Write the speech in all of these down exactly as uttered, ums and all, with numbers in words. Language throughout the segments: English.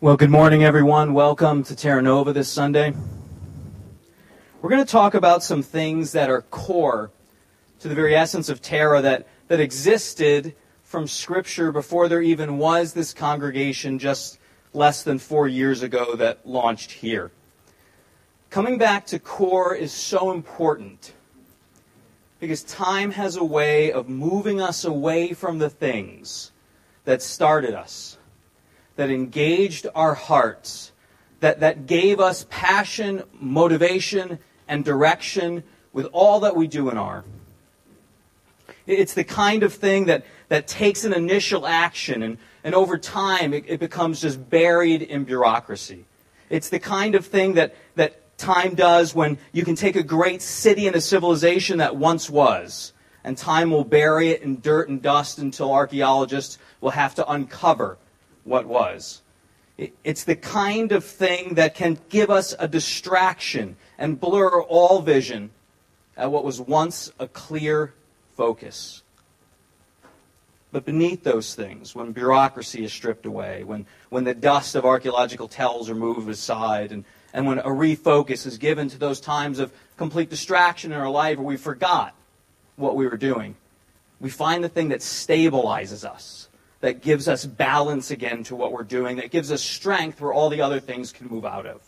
Well, good morning, everyone. Welcome to Terra Nova this Sunday. We're going to talk about some things that are core to the very essence of Terra that, that existed from Scripture before there even was this congregation just less than four years ago that launched here. Coming back to core is so important because time has a way of moving us away from the things that started us, that engaged our hearts, that, that gave us passion, motivation, and direction with all that we do and are. It's the kind of thing that, that takes an initial action, and, and over time it, it becomes just buried in bureaucracy. It's the kind of thing that, that time does when you can take a great city and a civilization that once was, and time will bury it in dirt and dust until archaeologists will have to uncover what was. It's the kind of thing that can give us a distraction and blur all vision at what was once a clear focus. But beneath those things, when bureaucracy is stripped away, when, when the dust of archaeological tells are moved aside, and, and when a refocus is given to those times of complete distraction in our life where we forgot what we were doing, we find the thing that stabilizes us, that gives us balance again to what we're doing, that gives us strength where all the other things can move out of.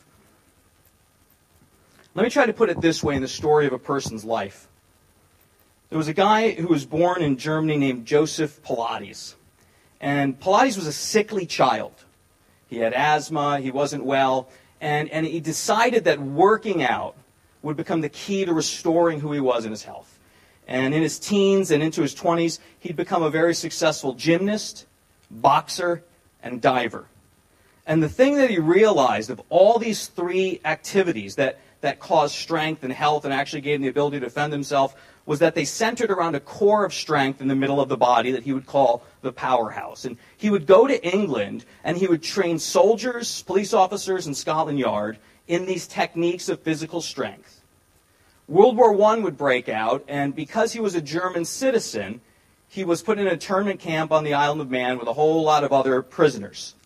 Let me try to put it this way in the story of a person's life. There was a guy who was born in Germany named Joseph Pilates. And Pilates was a sickly child. He had asthma, he wasn't well, and, and he decided that working out would become the key to restoring who he was in his health. And in his teens and into his twenties, he'd become a very successful gymnast, boxer, and diver. And the thing that he realized of all these three activities that, that caused strength and health and actually gave him the ability to defend himself was that they centered around a core of strength in the middle of the body that he would call the powerhouse. And he would go to England and he would train soldiers, police officers, and Scotland Yard in these techniques of physical strength. World War One would break out, and because he was a German citizen, he was put in an internment camp on the Isle of Man with a whole lot of other prisoners.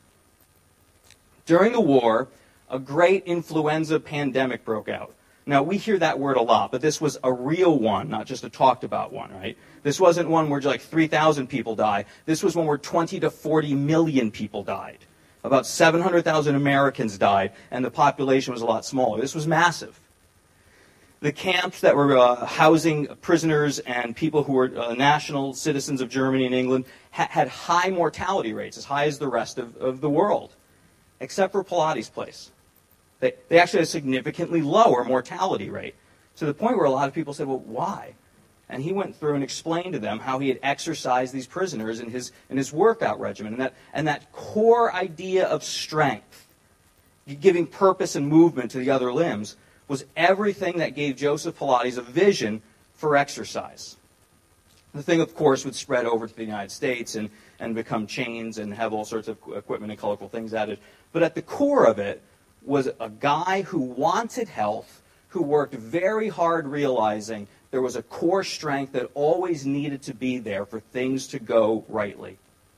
During the war, a great influenza pandemic broke out. Now, we hear that word a lot, but this was a real one, not just a talked about one, right? This wasn't one where like three thousand people die. This was one where twenty to forty million people died. About seven hundred thousand Americans died, and the population was a lot smaller. This was massive. The camps that were uh, housing prisoners and people who were uh, national citizens of Germany and England ha- had high mortality rates, as high as the rest of, of the world, except for Pilates' place. They, they actually had a significantly lower mortality rate, to the point where a lot of people said, well, why? And he went through and explained to them how he had exercised these prisoners in his, in his workout regimen, and that, and that core idea of strength, giving purpose and movement to the other limbs, was everything that gave Joseph Pilates a vision for exercise. The thing, of course, would spread over to the United States and, and become chains and have all sorts of equipment and colorful things added. But at the core of it was a guy who wanted health, who worked very hard realizing there was a core strength that always needed to be there for things to go rightly.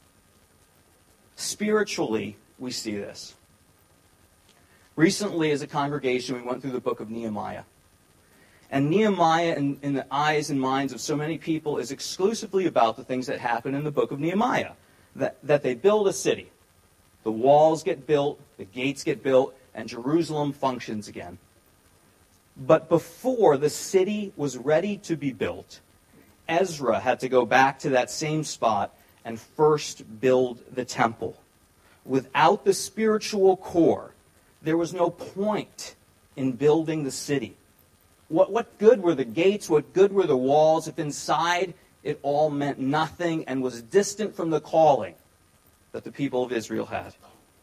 Spiritually, we see this. Recently, as a congregation, we went through the book of Nehemiah. And Nehemiah, in, in the eyes and minds of so many people, is exclusively about the things that happen in the book of Nehemiah. That, that they build a city. The walls get built, the gates get built, and Jerusalem functions again. But before the city was ready to be built, Ezra had to go back to that same spot and first build the temple. Without the spiritual core, there was no point in building the city. What, what good were the gates? What good were the walls if inside it all meant nothing and was distant from the calling that the people of Israel had?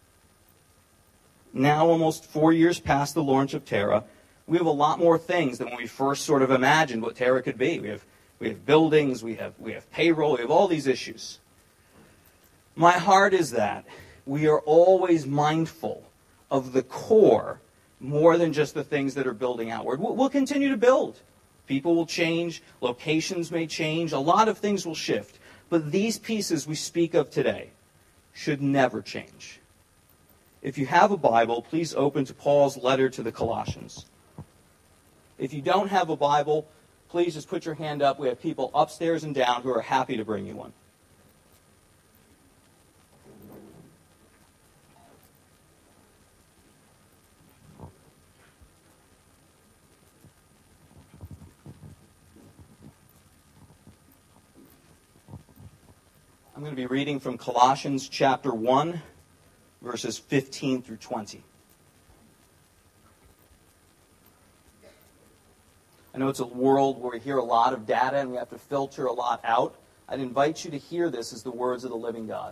Now, almost four years past the launch of Terra, we have a lot more things than when we first sort of imagined what Terra could be. We have, we have buildings, we have, we have payroll, we have all these issues. My heart is that we are always mindful of the core more than just the things that are building outward. We'll continue to build. People will change. Locations may change. A lot of things will shift. But these pieces we speak of today should never change. If you have a Bible, please open to Paul's letter to the Colossians. If you don't have a Bible, please just put your hand up. We have people upstairs and down who are happy to bring you one. I'm going to be reading from Colossians chapter one, verses fifteen through twenty. I know it's a world where we hear a lot of data and we have to filter a lot out. I'd invite you to hear this as the words of the living God.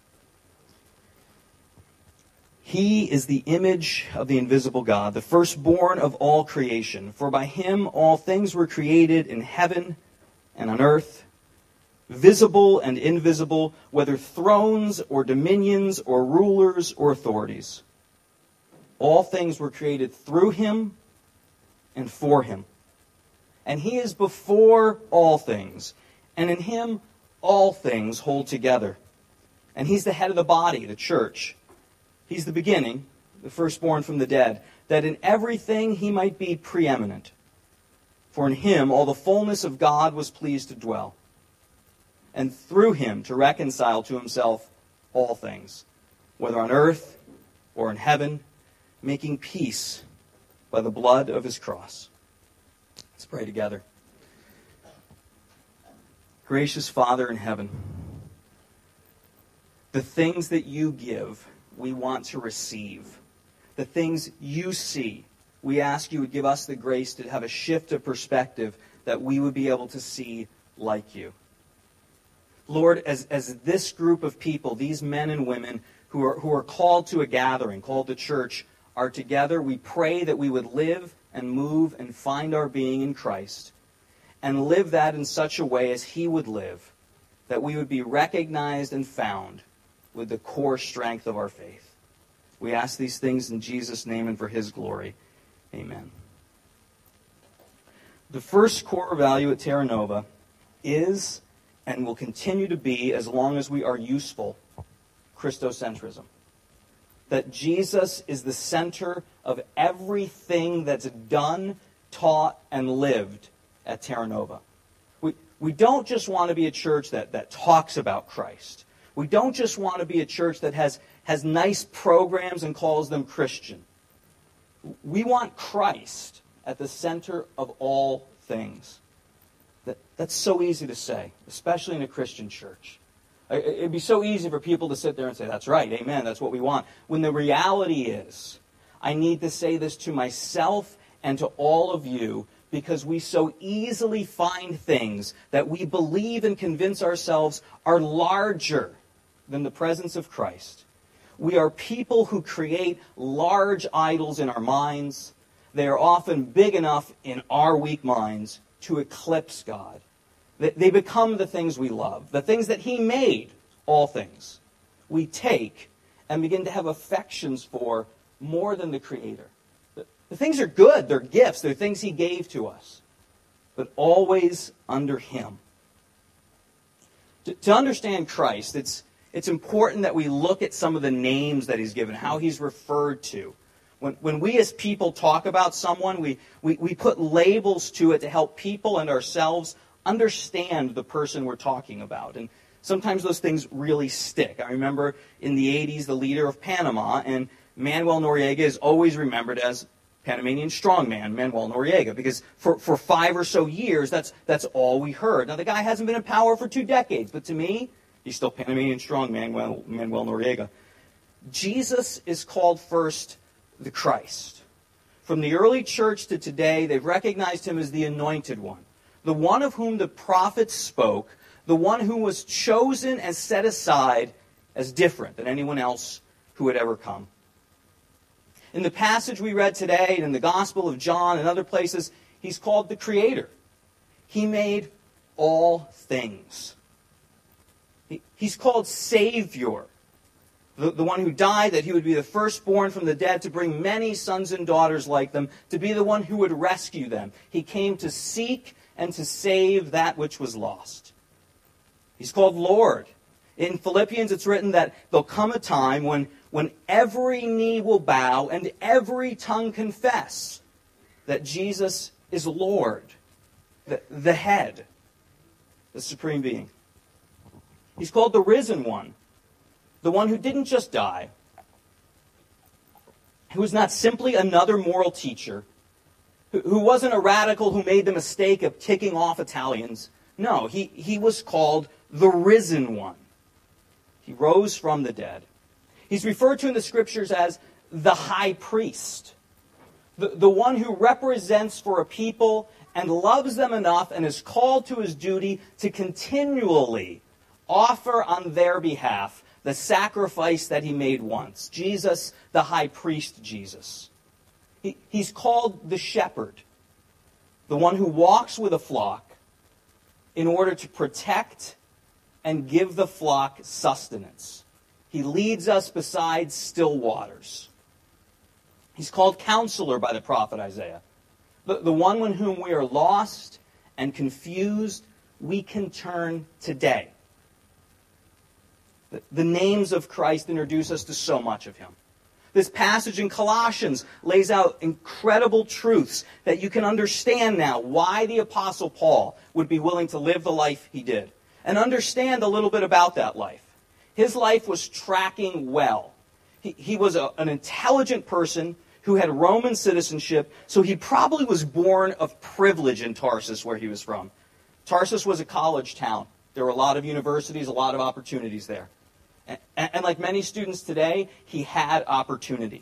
He is the image of the invisible God, the firstborn of all creation. For by him all things were created in heaven and on earth, visible and invisible, whether thrones or dominions or rulers or authorities. All things were created through him and for him. And he is before all things, and in him all things hold together. And he's the head of the body, the church. He's the beginning, the firstborn from the dead, that in everything he might be preeminent. For in him all the fullness of God was pleased to dwell, and through him to reconcile to himself all things, whether on earth or in heaven, making peace by the blood of his cross. Let's pray together. Gracious Father in heaven, the things that you give, we want to receive. The things you see, we ask you would give us the grace to have a shift of perspective that we would be able to see like you. Lord, as, as this group of people, these men and women who are, who are called to a gathering, called to church, are together, we pray that we would live and move and find our being in Christ and live that in such a way as he would live, that we would be recognized and found with the core strength of our faith. We ask these things in Jesus' name and for his glory. Amen. The first core value at Terra Nova is and will continue to be, as long as we are useful, Christocentrism. That Jesus is the center of everything that's done, taught, and lived at Terra Nova. We, we don't just want to be a church that, that talks about Christ. We don't just want to be a church that has, has nice programs and calls them Christian. We want Christ at the center of all things. That, that's so easy to say, especially in a Christian church. It'd be so easy for people to sit there and say, that's right, amen, that's what we want. When the reality is, I need to say this to myself and to all of you, because we so easily find things that we believe and convince ourselves are larger than the presence of Christ. We are people who create large idols in our minds. They are often big enough in our weak minds to eclipse God. They become the things we love, the things that he made, all things. We take and begin to have affections for more than the Creator. The things are good, they're gifts, they're things he gave to us, but always under him. To, to understand Christ, it's, it's important that we look at some of the names that he's given, how he's referred to. When, when we as people talk about someone, we, we, we put labels to it to help people and ourselves understand the person we're talking about. And sometimes those things really stick. I remember in the eighties, the leader of Panama, and Manuel Noriega is always remembered as Panamanian strongman, Manuel Noriega, because for, for five or so years, that's, that's all we heard. Now, the guy hasn't been in power for two decades, but to me, he's still Panamanian strongman, Manuel, Manuel Noriega. Jesus is called first the Christ. From the early church to today, they've recognized him as the anointed one, the one of whom the prophets spoke, the one who was chosen and set aside as different than anyone else who had ever come. In the passage we read today, and in the Gospel of John and other places, he's called the Creator. He made all things. He, he's called Savior, the, the one who died that he would be the firstborn from the dead to bring many sons and daughters like them, to be the one who would rescue them. He came to seek and to save that which was lost. He's called Lord. In Philippians, it's written that there'll come a time when, when when every knee will bow and every tongue confess that Jesus is Lord, the, the head, the supreme being. He's called the risen one, the one who didn't just die, who was not simply another moral teacher, who, who wasn't a radical who made the mistake of ticking off Italians. No, he, he was called the risen one. He rose from the dead. He's referred to in the scriptures as the high priest, the, the one who represents for a people and loves them enough and is called to his duty to continually offer on their behalf the sacrifice that he made once. Jesus, the high priest Jesus. He, he's called the shepherd, the one who walks with a flock in order to protect and give the flock sustenance. He leads us beside still waters. He's called Counselor by the prophet Isaiah, the, the one in whom we are lost and confused, we can turn today. The, the names of Christ introduce us to so much of him. This passage in Colossians lays out incredible truths that you can understand now why the Apostle Paul would be willing to live the life he did, and understand a little bit about that life. His life was tracking well. He, he was a, an intelligent person who had Roman citizenship, so he probably was born of privilege in Tarsus, where he was from. Tarsus was a college town. There were a lot of universities, a lot of opportunities there. And, and, and like many students today, he had opportunity.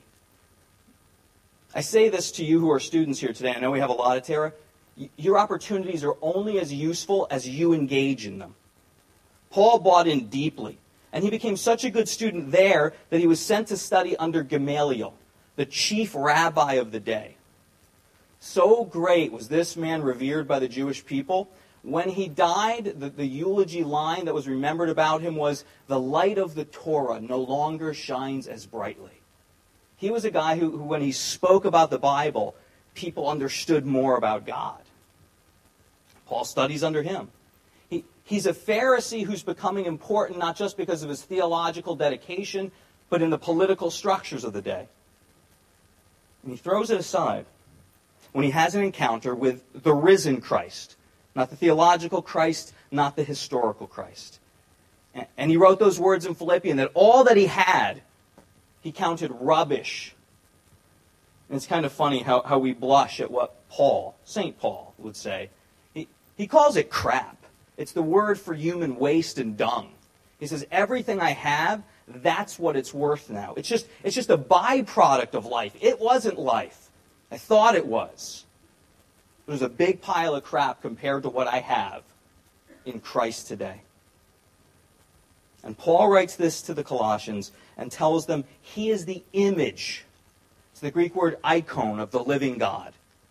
I say this to you who are students here today. I know we have a lot of Tara. Your opportunities are only as useful as you engage in them. Paul bought in deeply. And he became such a good student there that he was sent to study under Gamaliel, the chief rabbi of the day. So great was this man revered by the Jewish people. When he died, the, the eulogy line that was remembered about him was, "The light of the Torah no longer shines as brightly." He was a guy who, who when he spoke about the Bible, people understood more about God. Paul studies under him. He, he's a Pharisee who's becoming important not just because of his theological dedication, but in the political structures of the day. And he throws it aside when he has an encounter with the risen Christ. Not the theological Christ, not the historical Christ. And, and he wrote those words in Philippians that all that he had, he counted rubbish. And it's kind of funny how, how we blush at what Paul, Saint Paul, would say. He, he calls it crap. It's the word for human waste and dung. He says, everything I have, that's what it's worth now. It's just, it's just a byproduct of life. It wasn't life. I thought it was. It was a big pile of crap compared to what I have in Christ today. And Paul writes this to the Colossians and tells them he is the image. It's the Greek word icon of the living God.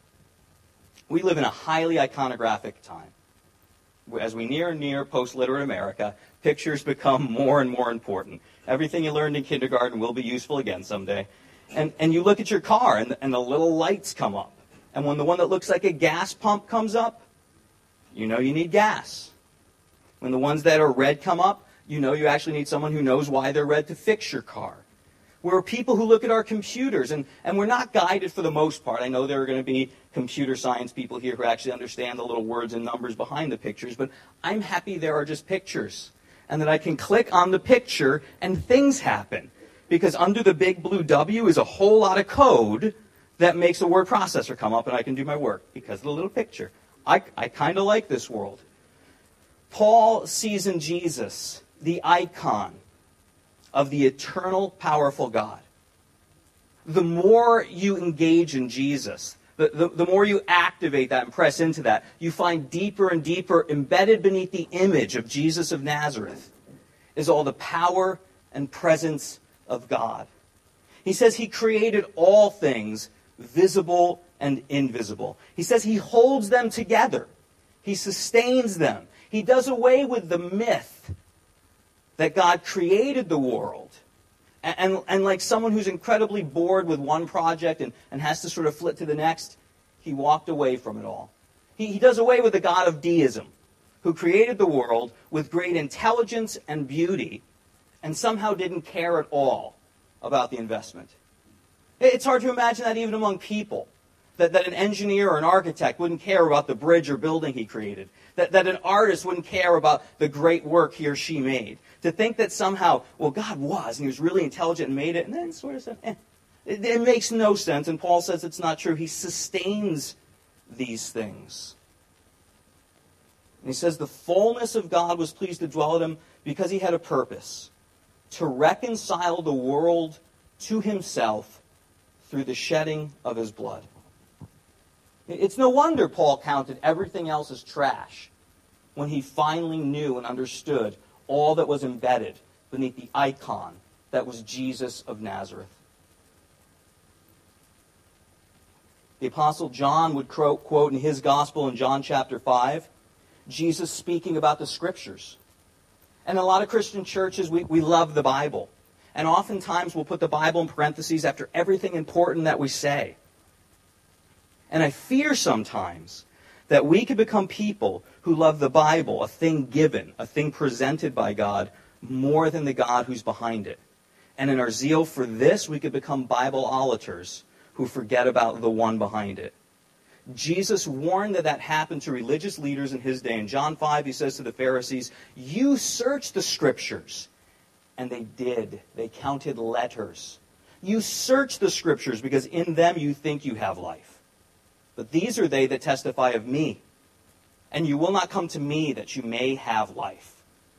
We live in a highly iconographic time. As we near and near post-literate America, pictures become more and more important. Everything you learned in kindergarten will be useful again someday. And, and you look at your car and the, and the little lights come up. And when the one that looks like a gas pump comes up, you know you need gas. When the ones that are red come up, you know you actually need someone who knows why they're red to fix your car. We're people who look at our computers, and, and we're not guided for the most part. I know there are going to be computer science people here who actually understand the little words and numbers behind the pictures, but I'm happy there are just pictures, and that I can click on the picture and things happen. Because under the big blue W is a whole lot of code that makes a word processor come up and I can do my work because of the little picture. I, I kind of like this world. Paul sees in Jesus the icon of the eternal, powerful God. The more you engage in Jesus, the, the, the more you activate that and press into that, you find deeper and deeper, embedded beneath the image of Jesus of Nazareth, is all the power and presence of God. He says he created all things, visible and invisible. He says he holds them together. He sustains them. He does away with the myth that God created the world. And, and, and like someone who's incredibly bored with one project and, and has to sort of flip to the next, he walked away from it all. He, he does away with the God of deism, who created the world with great intelligence and beauty, and somehow didn't care at all about the investment. It's hard to imagine that even among people. That, that an engineer or an architect wouldn't care about the bridge or building he created. That, that an artist wouldn't care about the great work he or she made. To think that somehow, well, God was, and he was really intelligent and made it, and then sort of said, eh. It, it makes no sense, and Paul says it's not true. He sustains these things. And he says the fullness of God was pleased to dwell in him because he had a purpose, to reconcile the world to himself through the shedding of his blood. It's no wonder Paul counted everything else as trash when he finally knew and understood all that was embedded beneath the icon that was Jesus of Nazareth. The Apostle John would quote in his gospel in John chapter five, Jesus speaking about the Scriptures. And in a lot of Christian churches, we, we love the Bible. And oftentimes we'll put the Bible in parentheses after everything important that we say. And I fear sometimes that we could become people who love the Bible, a thing given, a thing presented by God, more than the God who's behind it. And in our zeal for this, we could become Bible-olators who forget about the one behind it. Jesus warned that that happened to religious leaders in his day. In John five, he says to the Pharisees, "You search the Scriptures." And they did. They counted letters. You search the Scriptures because in them you think you have life. But these are they that testify of me. And you will not come to me that you may have life.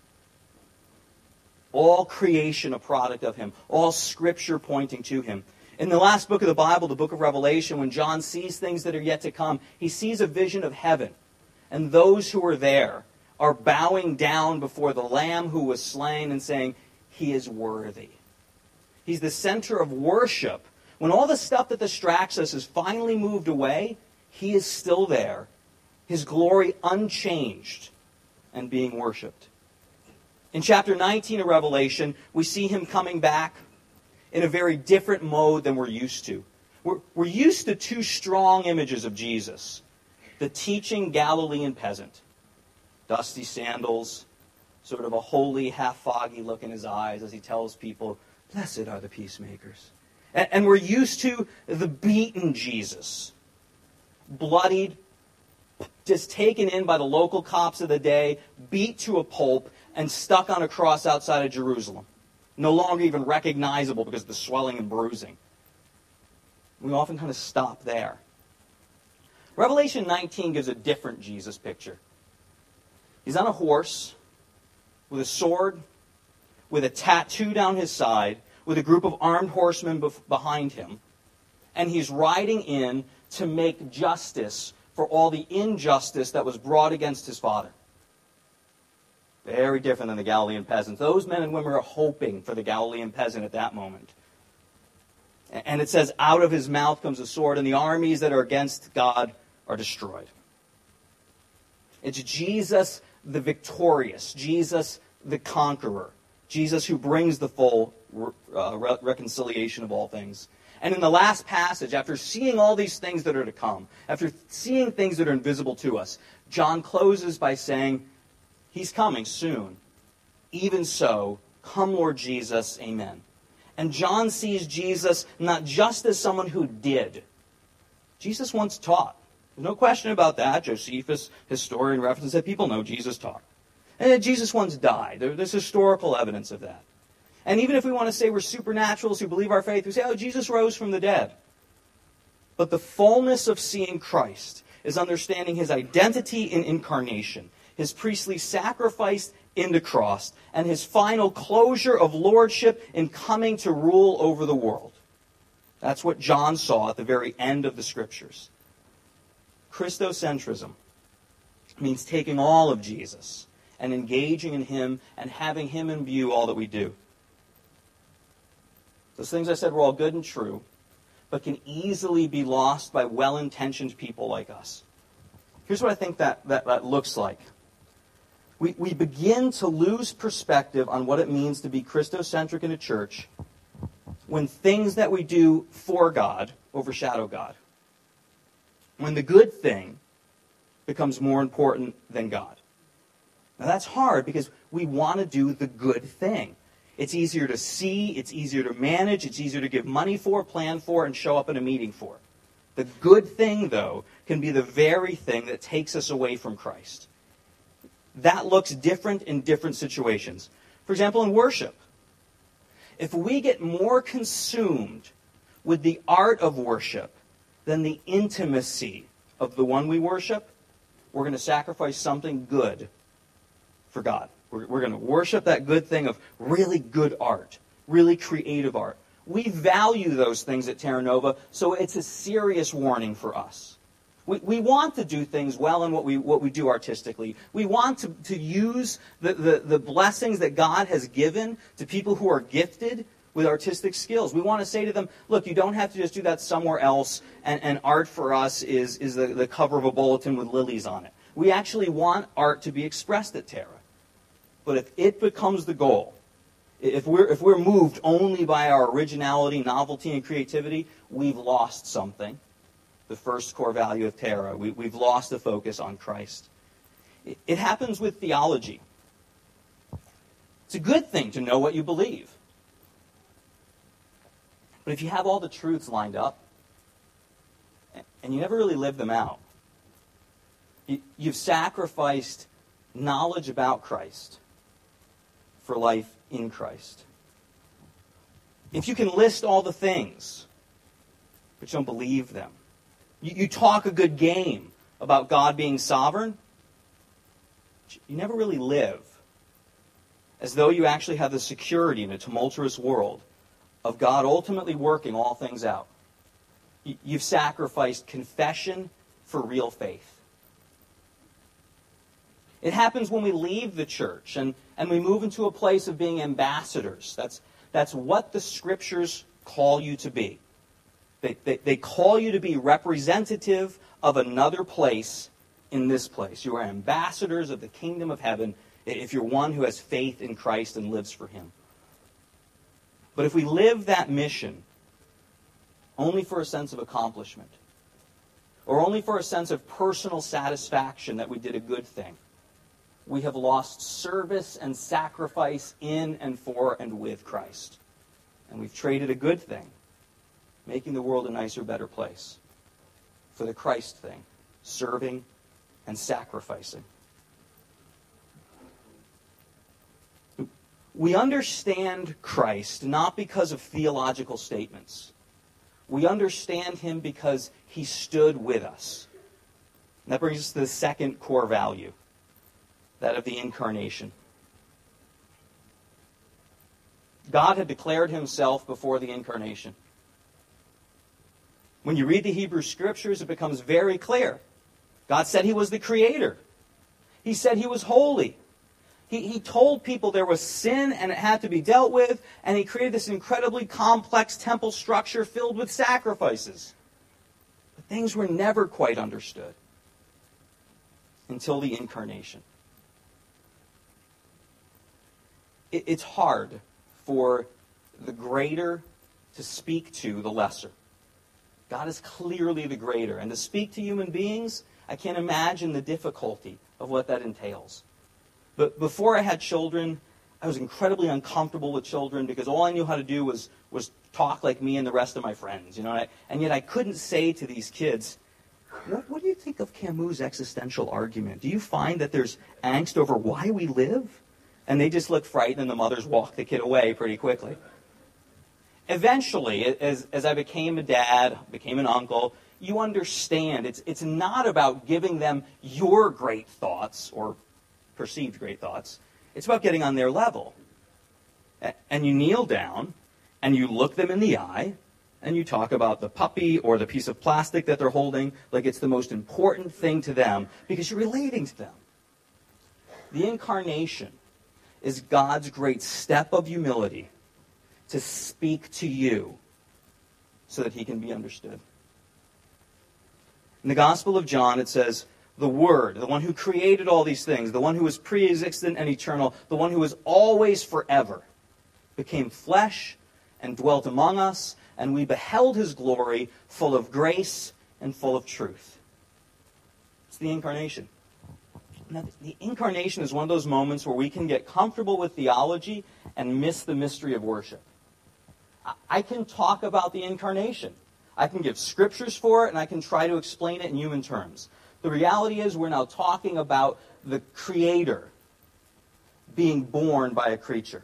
All creation a product of him. All Scripture pointing to him. In the last book of the Bible, the book of Revelation, when John sees things that are yet to come, he sees a vision of heaven. And those who are there are bowing down before the Lamb who was slain and saying, he is worthy. He's the center of worship. When all the stuff that distracts us is finally moved away, he is still there, his glory unchanged and being worshipped. In chapter nineteen of Revelation, we see him coming back in a very different mode than we're used to. We're, we're used to two strong images of Jesus. The teaching Galilean peasant, dusty sandals, sort of a holy, half-foggy look in his eyes as he tells people, blessed are the peacemakers. And, and we're used to the beaten Jesus, bloodied, just taken in by the local cops of the day, beat to a pulp, and stuck on a cross outside of Jerusalem. No longer even recognizable because of the swelling and bruising. We often kind of stop there. Revelation nineteen gives a different Jesus picture. He's on a horse, with a sword, with a tattoo down his side, with a group of armed horsemen bef- behind him. And he's riding in to make justice for all the injustice that was brought against his father. Very different than the Galilean peasants. Those men and women are hoping for the Galilean peasant at that moment. And it says, out of his mouth comes a sword, and the armies that are against God are destroyed. It's Jesus the victorious, Jesus the conqueror, Jesus who brings the full uh, re- reconciliation of all things. And in the last passage, after seeing all these things that are to come, after seeing things that are invisible to us, John closes by saying, he's coming soon. Even so, come Lord Jesus, amen. And John sees Jesus not just as someone who did. Jesus once taught. There's no question about that. Josephus, historian, references that people know Jesus taught. And Jesus once died. There's historical evidence of that. And even if we want to say we're supernaturals who believe our faith, we say, oh, Jesus rose from the dead. But the fullness of seeing Christ is understanding his identity in incarnation, his priestly sacrifice in the cross, and his final closure of lordship in coming to rule over the world. That's what John saw at the very end of the Scriptures. Christocentrism means taking all of Jesus and engaging in him and having him in view all that we do. Those things I said were all good and true, but can easily be lost by well-intentioned people like us. Here's what I think that, that, that looks like. We, we begin to lose perspective on what it means to be Christocentric in a church when things that we do for God overshadow God. When the good thing becomes more important than God. Now that's hard because we want to do the good thing. It's easier to see, it's easier to manage, it's easier to give money for, plan for, and show up at a meeting for. The good thing, though, can be the very thing that takes us away from Christ. That looks different in different situations. For example, in worship. If we get more consumed with the art of worship than the intimacy of the one we worship, we're going to sacrifice something good for God. We're, we're going to worship that good thing of really good art, really creative art. We value those things at Terra Nova, so it's a serious warning for us. We, we want to do things well in what we what we do artistically. We want to, to use the, the, the blessings that God has given to people who are gifted with artistic skills. We want to say to them, look, you don't have to just do that somewhere else, and, and art for us is, is the, the cover of a bulletin with lilies on it. We actually want art to be expressed at Terra. But if it becomes the goal, if we're, if we're moved only by our originality, novelty, and creativity, we've lost something. The first core value of Terra. We, we've lost the focus on Christ. It, it happens with theology. It's a good thing to know what you believe. But if you have all the truths lined up, and you never really live them out, you, you've sacrificed knowledge about Christ for life in Christ. If you can list all the things, but you don't believe them, you, you talk a good game about God being sovereign, you never really live as though you actually have the security in a tumultuous world of God ultimately working all things out. You, you've sacrificed confession for real faith. It happens when we leave the church and, and we move into a place of being ambassadors. That's, that's what the Scriptures call you to be. They, they, they call you to be representative of another place in this place. You are ambassadors of the kingdom of heaven if you're one who has faith in Christ and lives for Him. But if we live that mission only for a sense of accomplishment, or only for a sense of personal satisfaction that we did a good thing, we have lost service and sacrifice in and for and with Christ. And we've traded a good thing, making the world a nicer, better place, for the Christ thing, serving and sacrificing. We understand Christ not because of theological statements. We understand Him because He stood with us. And that brings us to the second core value, that of the incarnation. God had declared Himself before the incarnation. When you read the Hebrew Scriptures, it becomes very clear. God said He was the Creator. He said He was holy. He, he told people there was sin and it had to be dealt with, and He created this incredibly complex temple structure filled with sacrifices. But things were never quite understood until the incarnation. It, it's hard for the greater to speak to the lesser. God is clearly the greater, and to speak to human beings, I can't imagine the difficulty of what that entails. But before I had children, I was incredibly uncomfortable with children because all I knew how to do was, was talk like me and the rest of my friends. You know, and, I, and yet I couldn't say to these kids, what, what do you think of Camus' existential argument? Do you find that there's angst over why we live? And they just look frightened, and the mothers walk the kid away pretty quickly. Eventually, as, as I became a dad, became an uncle, you understand it's, it's not about giving them your great thoughts or perceived great thoughts. It's about getting on their level. And you kneel down, and you look them in the eye, and you talk about the puppy or the piece of plastic that they're holding like it's the most important thing to them because you're relating to them. The incarnation is God's great step of humility to speak to you so that He can be understood. In the Gospel of John, it says, the Word, the one who created all these things, the one who is pre-existent and eternal, the one who is always forever, became flesh and dwelt among us, and we beheld His glory, full of grace and full of truth. It's the incarnation. Now, the incarnation is one of those moments where we can get comfortable with theology and miss the mystery of worship. I can talk about the incarnation. I can give scriptures for it, and I can try to explain it in human terms. The reality is we're now talking about the Creator being born by a creature.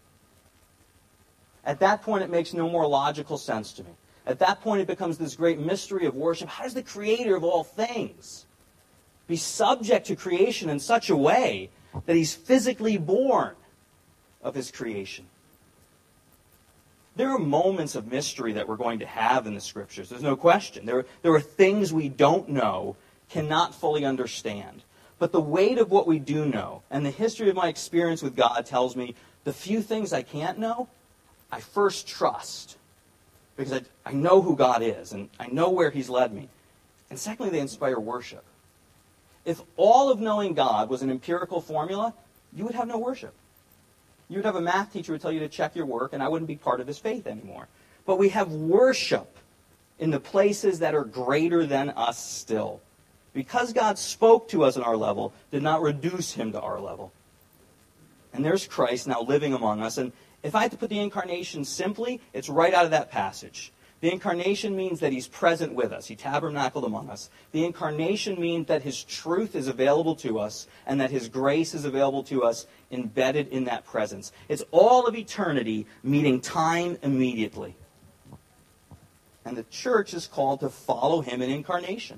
At that point, it makes no more logical sense to me. At that point, it becomes this great mystery of worship. How does the Creator of all things be subject to creation in such a way that he's physically born of his creation? There are moments of mystery that we're going to have in the Scriptures. There's no question. There, there are things we don't know, cannot fully understand. But the weight of what we do know, and the history of my experience with God tells me the few things I can't know, I first trust. Because I, I know who God is, and I know where he's led me. And secondly, they inspire worship. If all of knowing God was an empirical formula, you would have no worship. You would have a math teacher who would tell you to check your work, and I wouldn't be part of his faith anymore. But we have worship in the places that are greater than us still. Because God spoke to us on our level, did not reduce him to our level. And there's Christ now living among us. And if I had to put the incarnation simply, it's right out of that passage. The incarnation means that he's present with us. He tabernacled among us. The incarnation means that his truth is available to us and that his grace is available to us embedded in that presence. It's all of eternity meeting time immediately. And the church is called to follow him in incarnation.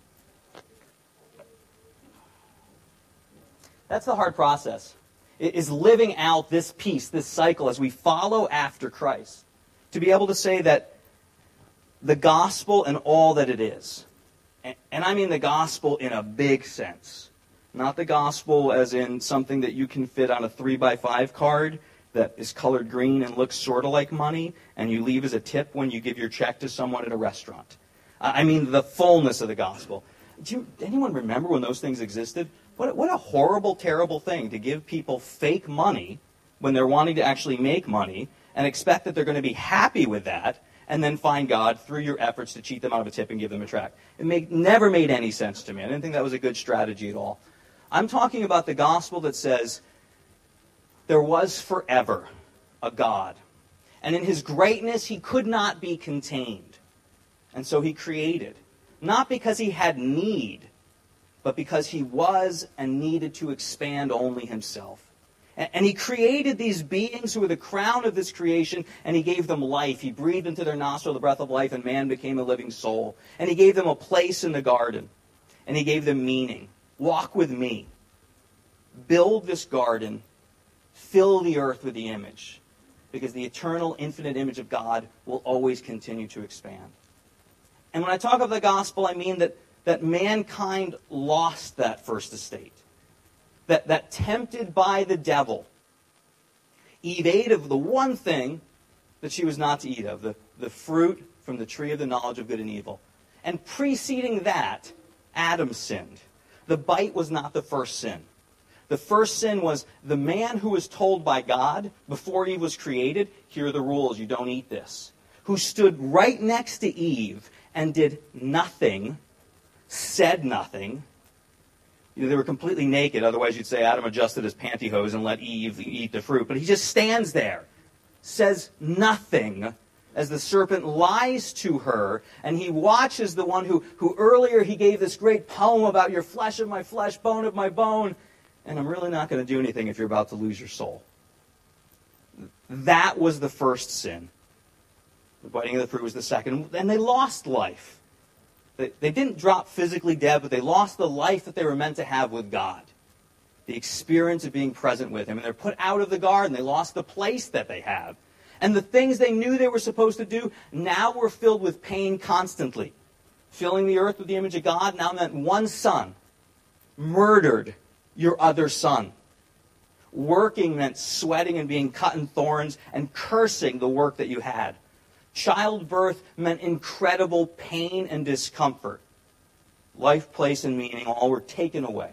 That's the hard process, is living out this piece, this cycle, as we follow after Christ. To be able to say that the gospel and all that it is, and I mean the gospel in a big sense, not the gospel as in something that you can fit on a three by five card that is colored green and looks sort of like money, and you leave as a tip when you give your check to someone at a restaurant. I mean the fullness of the gospel. Do you, anyone remember when those things existed? What, what a horrible, terrible thing to give people fake money when they're wanting to actually make money and expect that they're going to be happy with that and then find God through your efforts to cheat them out of a tip and give them a tract. It made, never made any sense to me. I didn't think that was a good strategy at all. I'm talking about the gospel that says there was forever a God. And in his greatness, he could not be contained. And so he created. Not because he had need, but because he was and needed to expand only himself. And he created these beings who were the crown of this creation, and he gave them life. He breathed into their nostril the breath of life, and man became a living soul. And he gave them a place in the garden, and he gave them meaning. Walk with me. Build this garden. Fill the earth with the image, because the eternal, infinite image of God will always continue to expand. And when I talk of the gospel, I mean that, that mankind lost that first estate. That, that tempted by the devil, Eve ate of the one thing that she was not to eat of, the, the fruit from the tree of the knowledge of good and evil. And preceding that, Adam sinned. The bite was not the first sin. The first sin was the man who was told by God before Eve was created, here are the rules, you don't eat this, who stood right next to Eve and did nothing, said nothing. You know, they were completely naked. Otherwise, you'd say Adam adjusted his pantyhose and let Eve eat the fruit. But he just stands there, says nothing, as the serpent lies to her. And he watches the one who, who earlier he gave this great poem about your flesh of my flesh, bone of my bone. And I'm really not going to do anything if you're about to lose your soul. That was the first sin. The biting of the fruit was the second. And they lost life. They, they didn't drop physically dead, but they lost the life that they were meant to have with God. The experience of being present with him. And they're put out of the garden. They lost the place that they have. And the things they knew they were supposed to do now were filled with pain constantly. Filling the earth with the image of God now meant one son murdered your other son. Working meant sweating and being cut in thorns and cursing the work that you had. Childbirth meant incredible pain and discomfort. Life, place, and meaning all were taken away.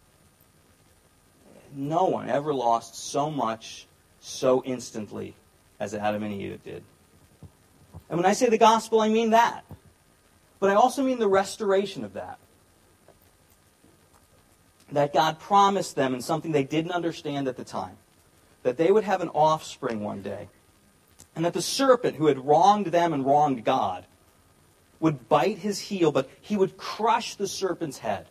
No one ever lost so much so instantly as Adam and Eve did. And when I say the gospel, I mean that. But I also mean the restoration of that. that God promised them, and something they didn't understand at the time, that they would have an offspring one day, and that the serpent who had wronged them and wronged God would bite his heel, but he would crush the serpent's head.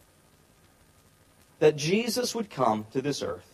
That Jesus would come to this earth,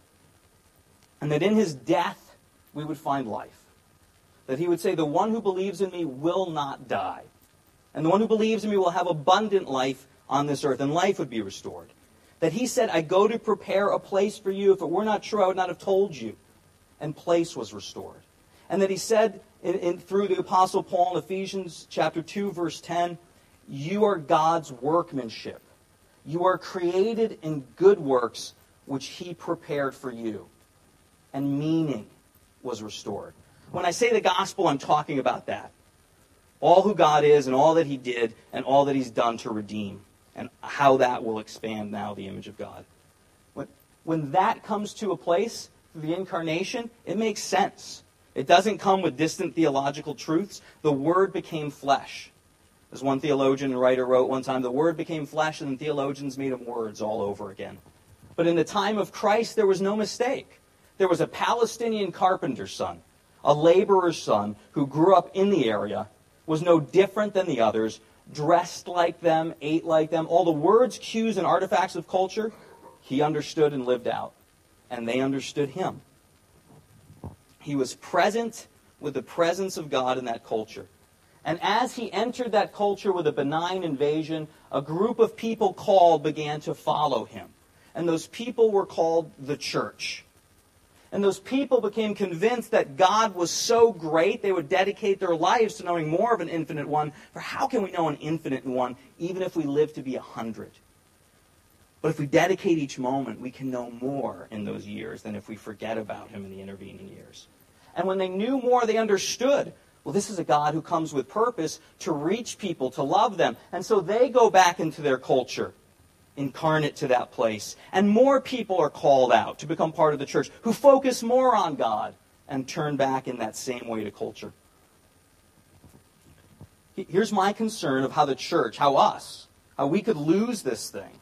and that in his death we would find life. That he would say, the one who believes in me will not die. And the one who believes in me will have abundant life on this earth, and life would be restored. That he said, I go to prepare a place for you. If it were not true, I would not have told you. And place was restored. And that he said in, in, through the Apostle Paul in Ephesians chapter two, verse ten, you are God's workmanship. You are created in good works which he prepared for you. And meaning was restored. When I say the gospel, I'm talking about that. All who God is and all that he did and all that he's done to redeem. And how that will expand now the image of God. When, when that comes to a place, the incarnation, it makes sense. It doesn't come with distant theological truths. The Word became flesh. As one theologian and writer wrote one time, the Word became flesh and theologians made him words all over again. But in the time of Christ, there was no mistake. There was a Palestinian carpenter's son, a laborer's son who grew up in the area, was no different than the others, dressed like them, ate like them. All the words, cues, and artifacts of culture, he understood and lived out. And they understood him. He was present with the presence of God in that culture. And as he entered that culture with a benign invasion, a group of people called began to follow him. And those people were called the church. And those people became convinced that God was so great, they would dedicate their lives to knowing more of an infinite one. For how can we know an infinite one, even if we live to be a hundred? But if we dedicate each moment, we can know more in those years than if we forget about him in the intervening years. And when they knew more, they understood, well, this is a God who comes with purpose to reach people, to love them. And so they go back into their culture, incarnate to that place. And more people are called out to become part of the church who focus more on God and turn back in that same way to culture. Here's my concern of how the church, how us, how we could lose this thing.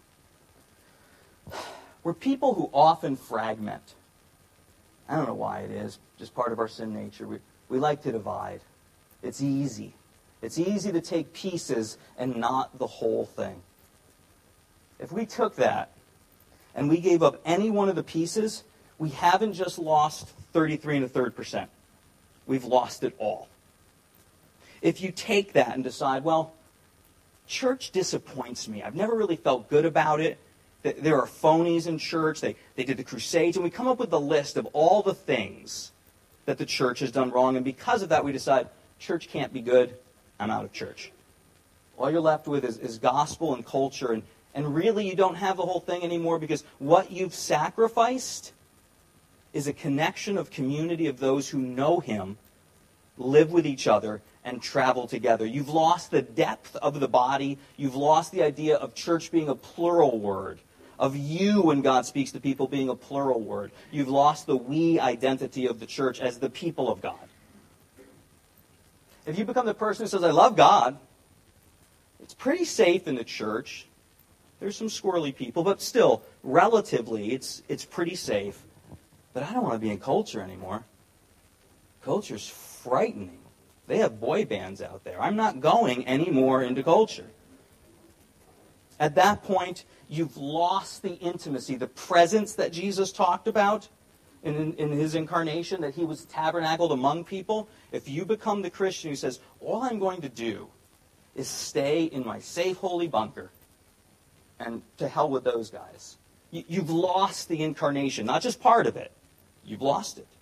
We're people who often fragment. I don't know why it is, just part of our sin nature. We, we like to divide. It's easy. It's easy to take pieces and not the whole thing. If we took that and we gave up any one of the pieces, we haven't just lost thirty-three and a third percent. We've lost it all. If you take that and decide, well, church disappoints me. I've never really felt good about it. There are phonies in church. They, they did the Crusades. And we come up with a list of all the things that the church has done wrong. And because of that, we decide, church can't be good. I'm out of church. All you're left with is, is gospel and culture. And, and really, you don't have the whole thing anymore because what you've sacrificed is a connection of community of those who know him, live with each other, and travel together. You've lost the depth of the body. You've lost the idea of church being a plural word. Of you, when God speaks to people, being a plural word. You've lost the we identity of the church as the people of God. If you become the person who says, I love God, it's pretty safe in the church. There's some squirrely people, but still, relatively, it's it's pretty safe. But I don't want to be in culture anymore. Culture's frightening. They have boy bands out there. I'm not going anymore into culture. At that point, you've lost the intimacy, the presence that Jesus talked about in, in his incarnation, that he was tabernacled among people. If you become the Christian who says, all I'm going to do is stay in my safe, holy bunker, and to hell with those guys. You, you've lost the incarnation, not just part of it. You've lost it.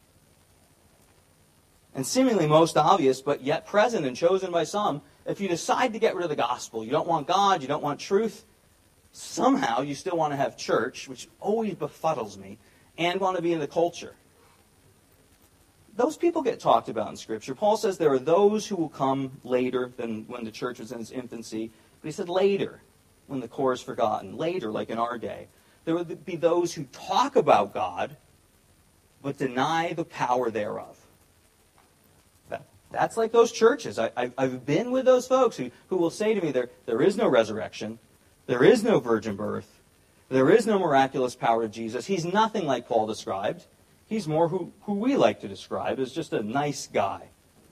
And seemingly most obvious, but yet present and chosen by some, if you decide to get rid of the gospel, you don't want God, you don't want truth, somehow you still want to have church, which always befuddles me, and want to be in the culture. Those people get talked about in Scripture. Paul says there are those who will come later than when the church was in its infancy. But he said later, when the core is forgotten. Later, like in our day. There will be those who talk about God, but deny the power thereof. That's like those churches. I, I, I've been with those folks who, who will say to me, there, there is no resurrection. There is no virgin birth. There is no miraculous power to Jesus. He's nothing like Paul described. He's more who, who we like to describe as just a nice guy.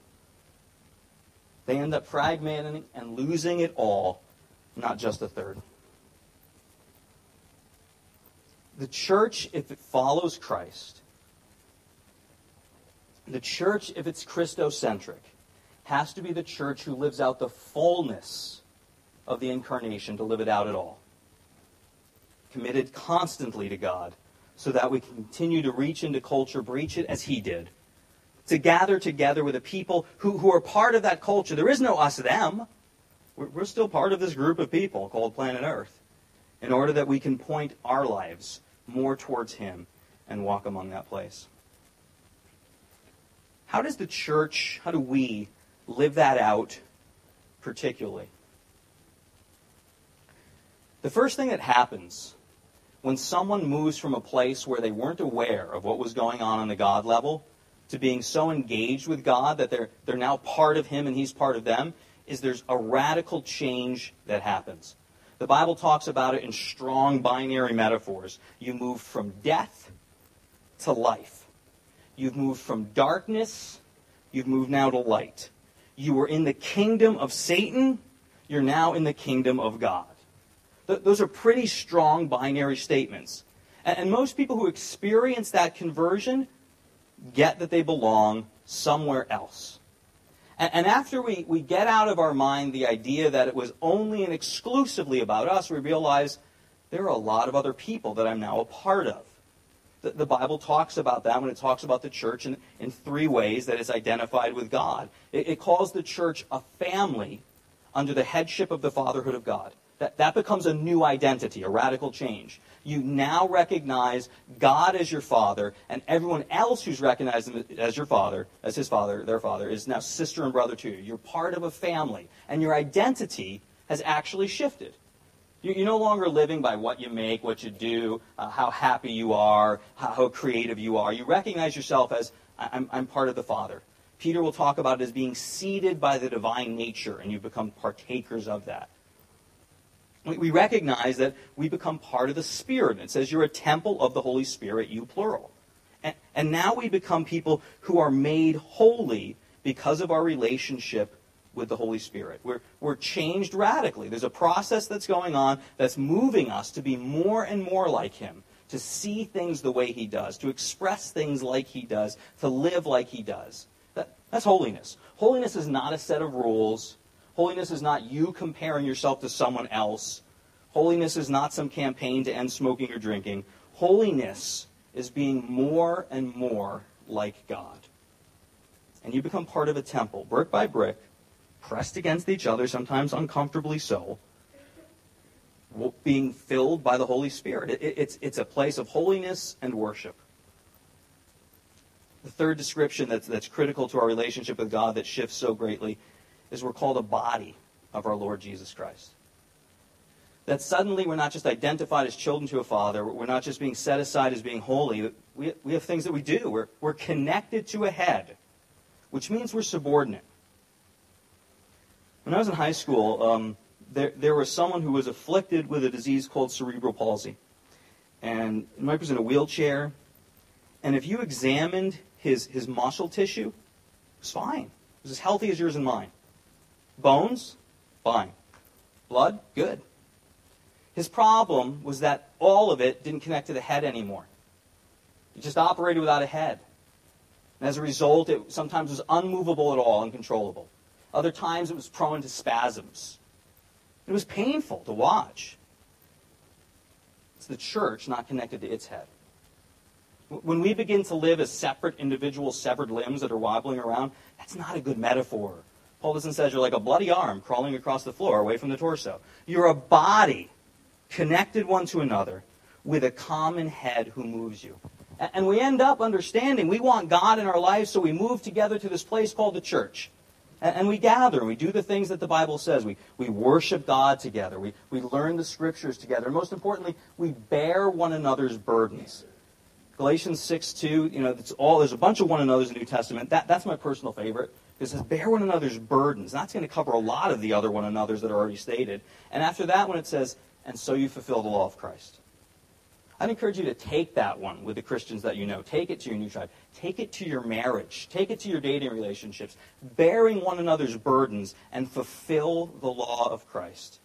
They end up fragmenting and losing it all, not just a third. The church, if it follows Christ, the church, if it's Christocentric, has to be the church who lives out the fullness of the incarnation to live it out at all. Committed constantly to God, so that we can continue to reach into culture, breach it as he did. To gather together with a people who, who are part of that culture. There is no us, them. We're, we're still part of this group of people called planet Earth, in order that we can point our lives more towards him and walk among that place. How does the church, how do we live that out particularly? The first thing that happens when someone moves from a place where they weren't aware of what was going on on the God level to being so engaged with God that they're, they're now part of him and he's part of them, is there's a radical change that happens. The Bible talks about it in strong binary metaphors. You move from death to life. You've moved from darkness, you've moved now to light. You were in the kingdom of Satan, you're now in the kingdom of God. Those are pretty strong binary statements. And most people who experience that conversion get that they belong somewhere else. And after we, we get out of our mind the idea that it was only and exclusively about us, we realize there are a lot of other people that I'm now a part of. The, the Bible talks about that when it talks about the church in, in three ways that it's identified with God. It, it calls the church a family under the headship of the fatherhood of God. That, that becomes a new identity, a radical change. You now recognize God as your father, and everyone else who's recognized him as your father, as his father, their father, is now sister and brother to you. You're part of a family, and your identity has actually shifted. You, you're no longer living by what you make, what you do, uh, how happy you are, how, how creative you are. You recognize yourself as, I'm, I'm part of the Father. Peter will talk about it as being seeded by the divine nature, and you become partakers of that. We recognize that we become part of the Spirit. It says you're a temple of the Holy Spirit, you plural. And, and now we become people who are made holy because of our relationship with the Holy Spirit. We're, we're changed radically. There's a process that's going on that's moving us to be more and more like him, to see things the way he does, to express things like he does, to live like he does. That, that's holiness. Holiness is not a set of rules. Holiness is not you comparing yourself to someone else. Holiness is not some campaign to end smoking or drinking. Holiness is being more and more like God. And you become part of a temple, brick by brick, pressed against each other, sometimes uncomfortably so, being filled by the Holy Spirit. It, it's, it's a place of holiness and worship. The third description that's, that's critical to our relationship with God that shifts so greatly is we're called a body of our Lord Jesus Christ. That suddenly we're not just identified as children to a father, we're not just being set aside as being holy, we, we have things that we do. We're, we're connected to a head, which means we're subordinate. When I was in high school, um, there, there was someone who was afflicted with a disease called cerebral palsy. And Mike was in a wheelchair, and if you examined his, his muscle tissue, it was fine. It was as healthy as yours and mine. Bones? Fine. Blood? Good. His problem was that all of it didn't connect to the head anymore. It just operated without a head. And as a result, it sometimes was unmovable at all, uncontrollable. Other times it was prone to spasms. It was painful to watch. It's the church not connected to its head. When we begin to live as separate individual severed limbs that are wobbling around, that's not a good metaphor. Paul doesn't say you're like a bloody arm crawling across the floor away from the torso. You're a body connected one to another with a common head who moves you. And we end up understanding we want God in our lives, so we move together to this place called the church. And we gather, and we do the things that the Bible says. We, we worship God together. We, we learn the Scriptures together. And most importantly, we bear one another's burdens. Galatians six two, you know, it's all, there's a bunch of one another's in the New Testament. That, that's my personal favorite. It says, bear one another's burdens. That's going to cover a lot of the other one another's that are already stated. And after that one, it says, and so you fulfill the law of Christ. I'd encourage you to take that one with the Christians that you know. Take it to your new tribe. Take it to your marriage. Take it to your dating relationships. Bearing one another's burdens and fulfill the law of Christ.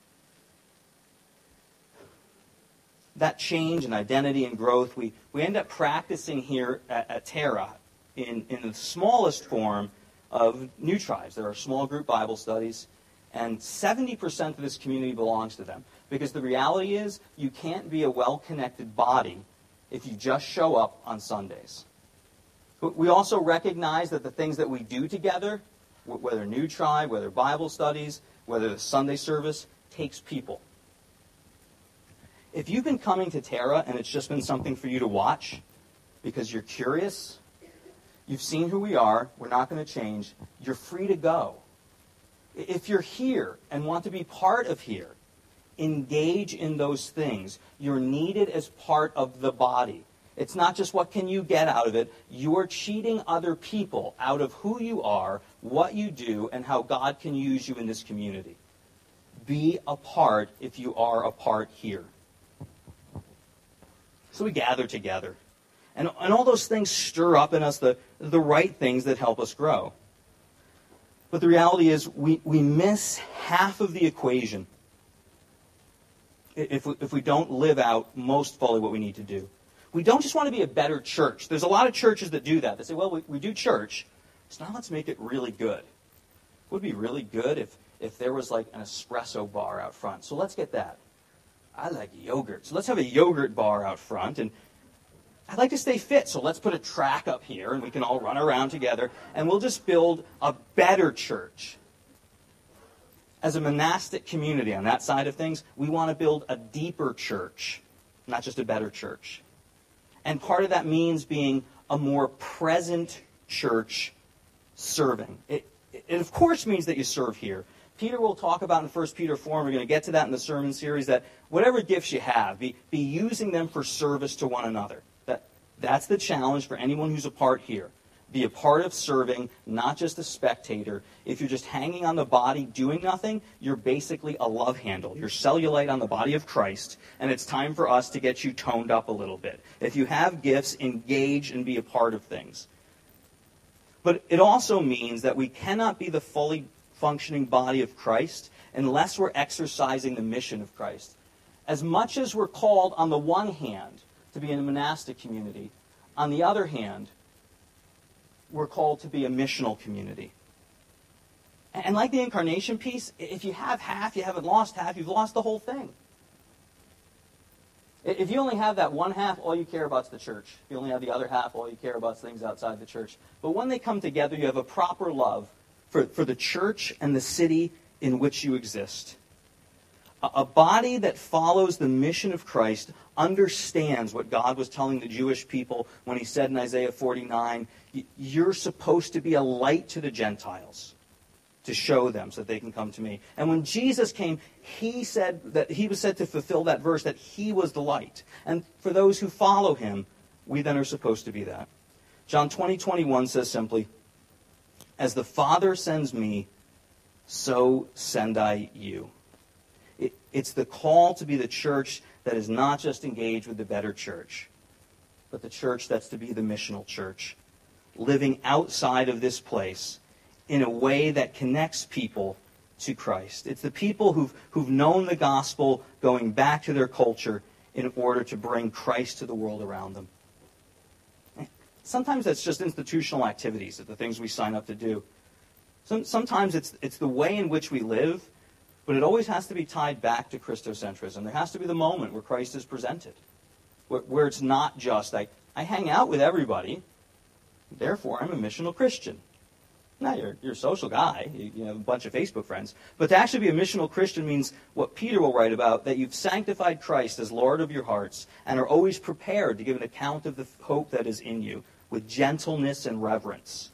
That change and identity and growth, we, we end up practicing here at, at Terra in, in the smallest form of new tribes. There are small group Bible studies, and seventy percent of this community belongs to them. Because the reality is, you can't be a well-connected body if you just show up on Sundays. But we also recognize that the things that we do together, whether new tribe, whether Bible studies, whether the Sunday service, takes people. If you've been coming to Terra and it's just been something for you to watch because you're curious, you've seen who we are, we're not going to change, you're free to go. If you're here and want to be part of here, engage in those things. You're needed as part of the body. It's not just what can you get out of it. You're cheating other people out of who you are, what you do, and how God can use you in this community. Be a part if you are a part here. So we gather together. And, and all those things stir up in us the, the right things that help us grow. But the reality is we, we miss half of the equation if we, if we don't live out most fully what we need to do. We don't just want to be a better church. There's a lot of churches that do that. They say, well, we, we do church, so now let's make it really good. It would be really good if, if there was like an espresso bar out front. So let's get that. I like yogurt. So let's have a yogurt bar out front. And I'd like to stay fit, so let's put a track up here and we can all run around together and we'll just build a better church. As a monastic community on that side of things, we want to build a deeper church, not just a better church. And part of that means being a more present church serving. It, it of course means that you serve here. Peter will talk about in First Peter four, and we're going to get to that in the sermon series, that whatever gifts you have, be, be using them for service to one another. That, that's the challenge for anyone who's a part here. Be a part of serving, not just a spectator. If you're just hanging on the body doing nothing, you're basically a love handle. You're cellulite on the body of Christ, and it's time for us to get you toned up a little bit. If you have gifts, engage and be a part of things. But it also means that we cannot be the fully functioning body of Christ unless we're exercising the mission of Christ. As much as we're called on the one hand to be in a monastic community, on the other hand, we're called to be a missional community. And like the incarnation piece, if you have half, you haven't lost half, you've lost the whole thing. If you only have that one half, all you care about is the church. If you only have the other half, all you care about is things outside the church. But when they come together, you have a proper love for, for the church and the city in which you exist. A, a body that follows the mission of Christ understands what God was telling the Jewish people when he said in Isaiah forty-nine, you're supposed to be a light to the Gentiles, to show them so that they can come to me. And when Jesus came, he said that he was said to fulfill that verse, that he was the light. And for those who follow him, we then are supposed to be that. John twenty, twenty-one says simply, as the Father sends me, so send I you. It, it's the call to be the church that is not just engaged with the better church, but the church that's to be the missional church, living outside of this place in a way that connects people to Christ. It's the people who've, who've known the gospel going back to their culture in order to bring Christ to the world around them. Sometimes that's just institutional activities, the things we sign up to do. Some, sometimes it's, it's the way in which we live, but it always has to be tied back to Christocentrism. There has to be the moment where Christ is presented, where, where it's not just like, I hang out with everybody, therefore I'm a missional Christian. Now, you're, you're a social guy, you, you have a bunch of Facebook friends, but to actually be a missional Christian means what Peter will write about, that you've sanctified Christ as Lord of your hearts and are always prepared to give an account of the hope that is in you with gentleness and reverence.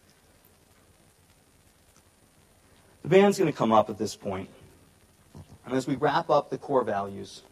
The band's going to come up at this point. And as we wrap up the core values,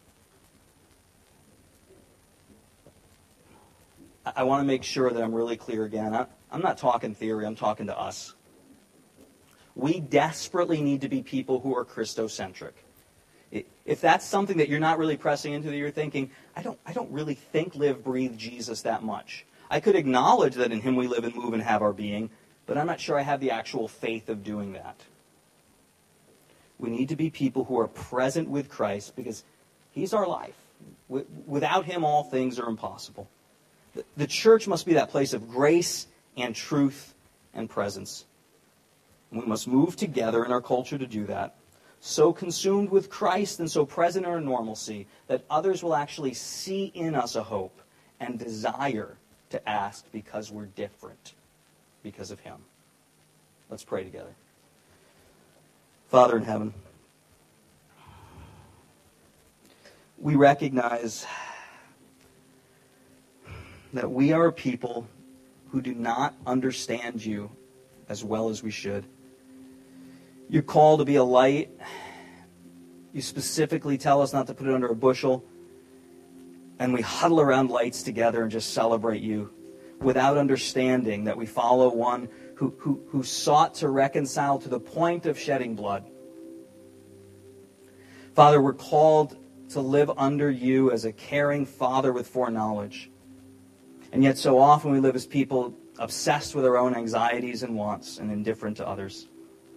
I, I want to make sure that I'm really clear again. I, I'm not talking theory, I'm talking to us. We desperately need to be people who are Christocentric. If that's something that you're not really pressing into, that you're thinking, I don't, I don't really think, live, breathe Jesus that much. I could acknowledge that in him we live and move and have our being, but I'm not sure I have the actual faith of doing that. We need to be people who are present with Christ because he's our life. Without him, all things are impossible. The church must be that place of grace and truth and presence. We must move together in our culture to do that, so consumed with Christ and so present in our normalcy that others will actually see in us a hope and desire to ask because we're different, because of him. Let's pray together. Father in heaven, we recognize that we are a people who do not understand you as well as we should. You're called to be a light. You specifically tell us not to put it under a bushel. And we huddle around lights together and just celebrate you without understanding that we follow one who, who, who sought to reconcile to the point of shedding blood. Father, we're called to live under you as a caring Father with foreknowledge. And yet so often we live as people obsessed with our own anxieties and wants and indifferent to others.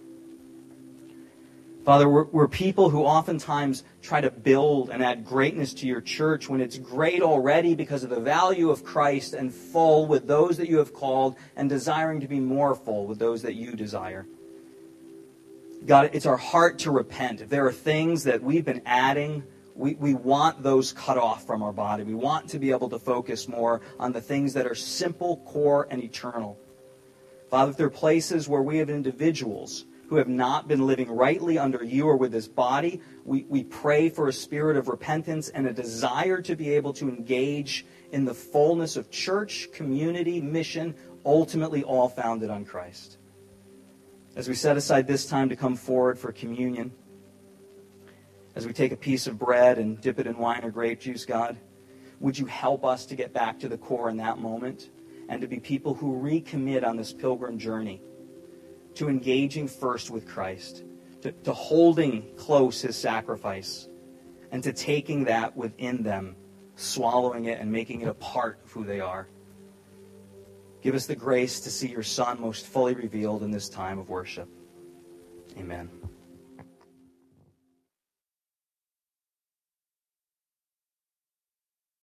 Father, we're, we're people who oftentimes try to build and add greatness to your church when it's great already because of the value of Christ and full with those that you have called and desiring to be more full with those that you desire. God, it's our heart to repent. If there are things that we've been adding, we, we want those cut off from our body. We want to be able to focus more on the things that are simple, core, and eternal. Father, if there are places where we have individuals who have not been living rightly under you or with this body, we, we pray for a spirit of repentance and a desire to be able to engage in the fullness of church, community, mission, ultimately all founded on Christ. As we set aside this time to come forward for communion, as we take a piece of bread and dip it in wine or grape juice, God, would you help us to get back to the core in that moment and to be people who recommit on this pilgrim journey to engaging first with Christ, to, to holding close his sacrifice, and to taking that within them, swallowing it and making it a part of who they are. Give us the grace to see your Son most fully revealed in this time of worship. Amen.